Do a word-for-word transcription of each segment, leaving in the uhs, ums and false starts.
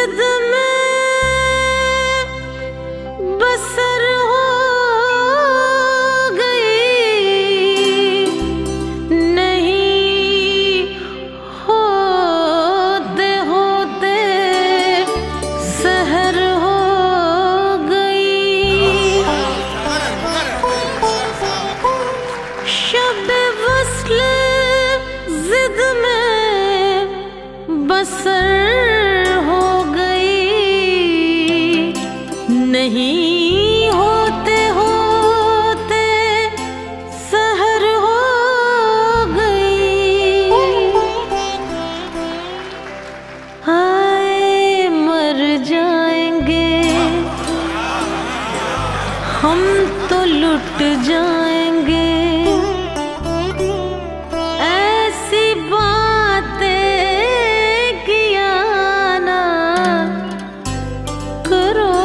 जिद में बसर हो गई, नहीं होते होते सहर हो गई। शब वस्ल जिद में बसर हो गई, नहीं होते होते सहर हो गई। हाय मर जाएंगे हम तो लुट जाएंगे, ऐसी बातें किया ना करो।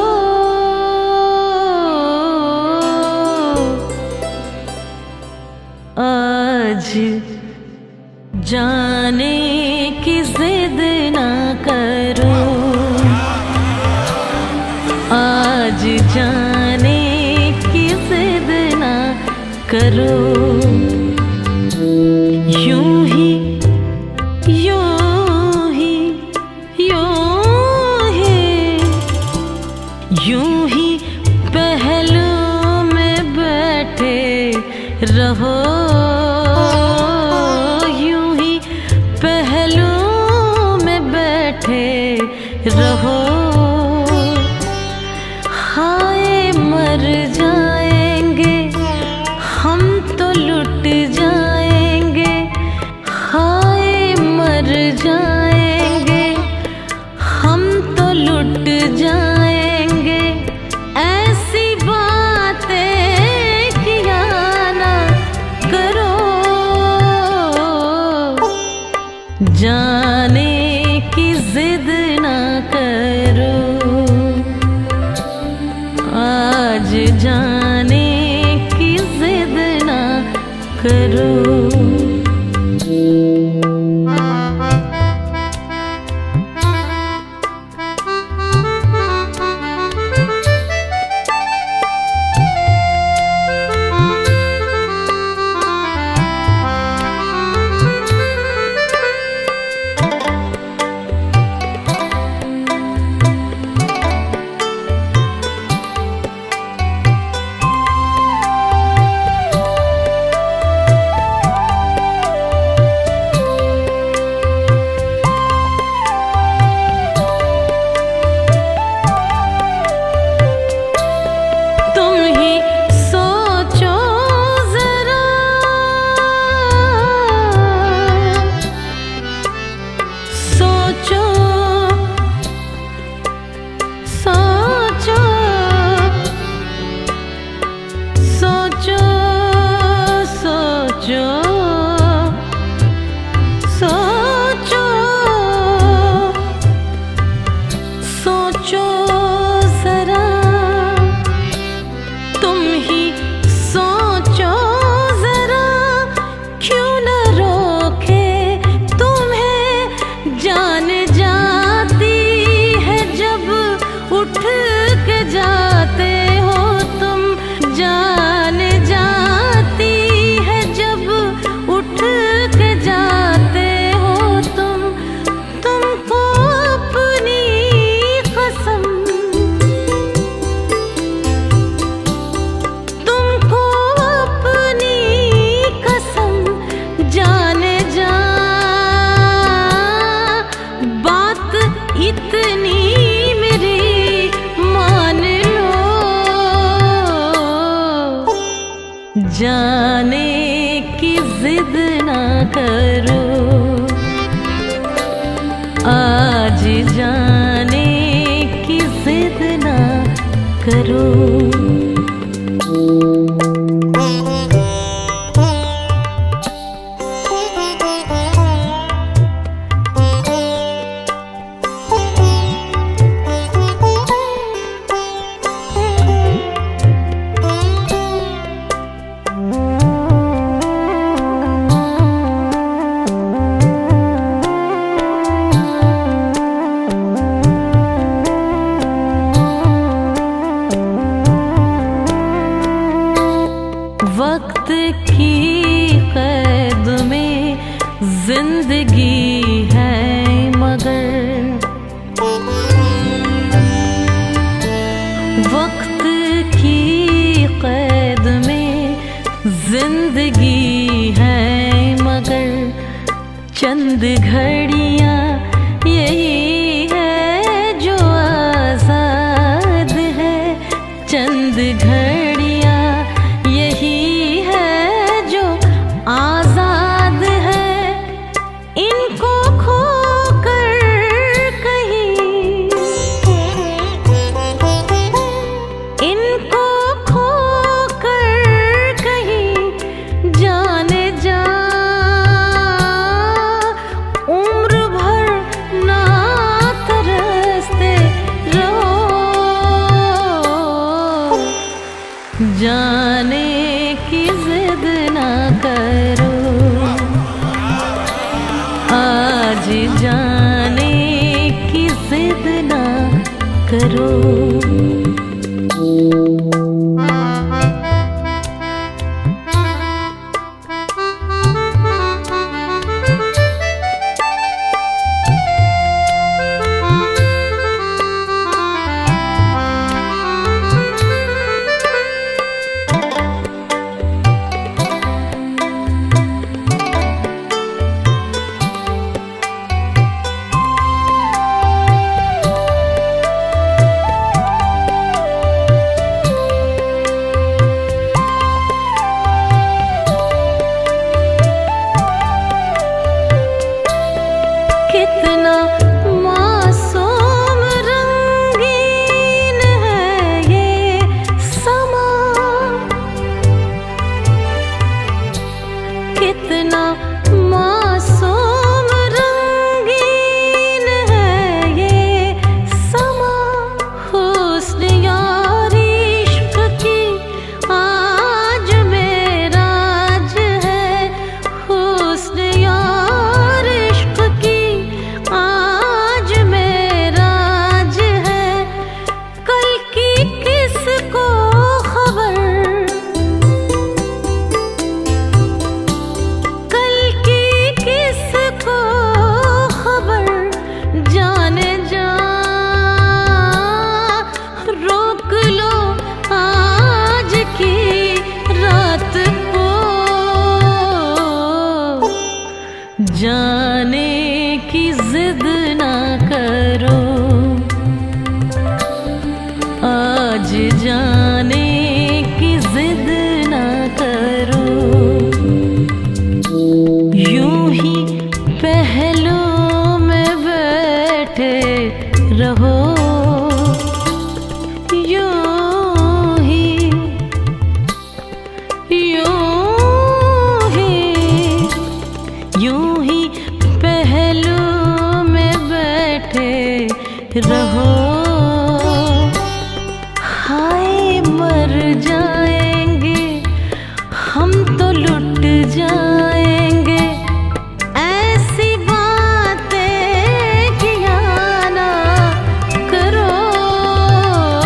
आज जाने की जिद ना करो, आज जाने की जिद ना करो। यूं ही यूं ही यूं ही यूं ही पहलू में बैठे रहो, यूं ही पहलू में बैठे रहो। हाय मर जाएंगे हम तो लुट जाएंगे, हाय मर जाएंगे हम तो लुट जाएंगे, ऐसी बातें किया ना करो। जाने की जिद ना करो, आज जाने की जिद ना करो। जाने की जिद ना करो, आज जाने की जिद ना करो। जिंदगी है मगर चंद घड़ियां यही है जो आजाद है। चंद घड़ियां यही है जो आजाद है। इनको खोकर कहीं इनको खोकर कहीं जाने जा उम्र भर ना तरसते रहो। जाने की जिद ना करो, आज जाने की जिद ना करो। कितना मासूम रंगीन है ये समा, कितना मासूम रंगीन है ये समा। हुस्न यार इश्क की आज मेराज है। हुस्न यार इश्क की आज मेराज है। कल की किसको खबर, कल की किसको खबर, जाने जा रोक लो आज की रात को। जाने की जिद ना करो, आज जाने की जिद ना करो। यूं ही पहलू में बैठे रहो, यूं ही यूं ही यूं ही पहलू में बैठे रहो। हाय मर जाएंगे हम तो लुट जाएंगे, ऐसी बातें किया ना करो।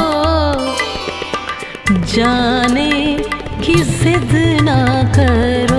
जाने की जिद ना करो।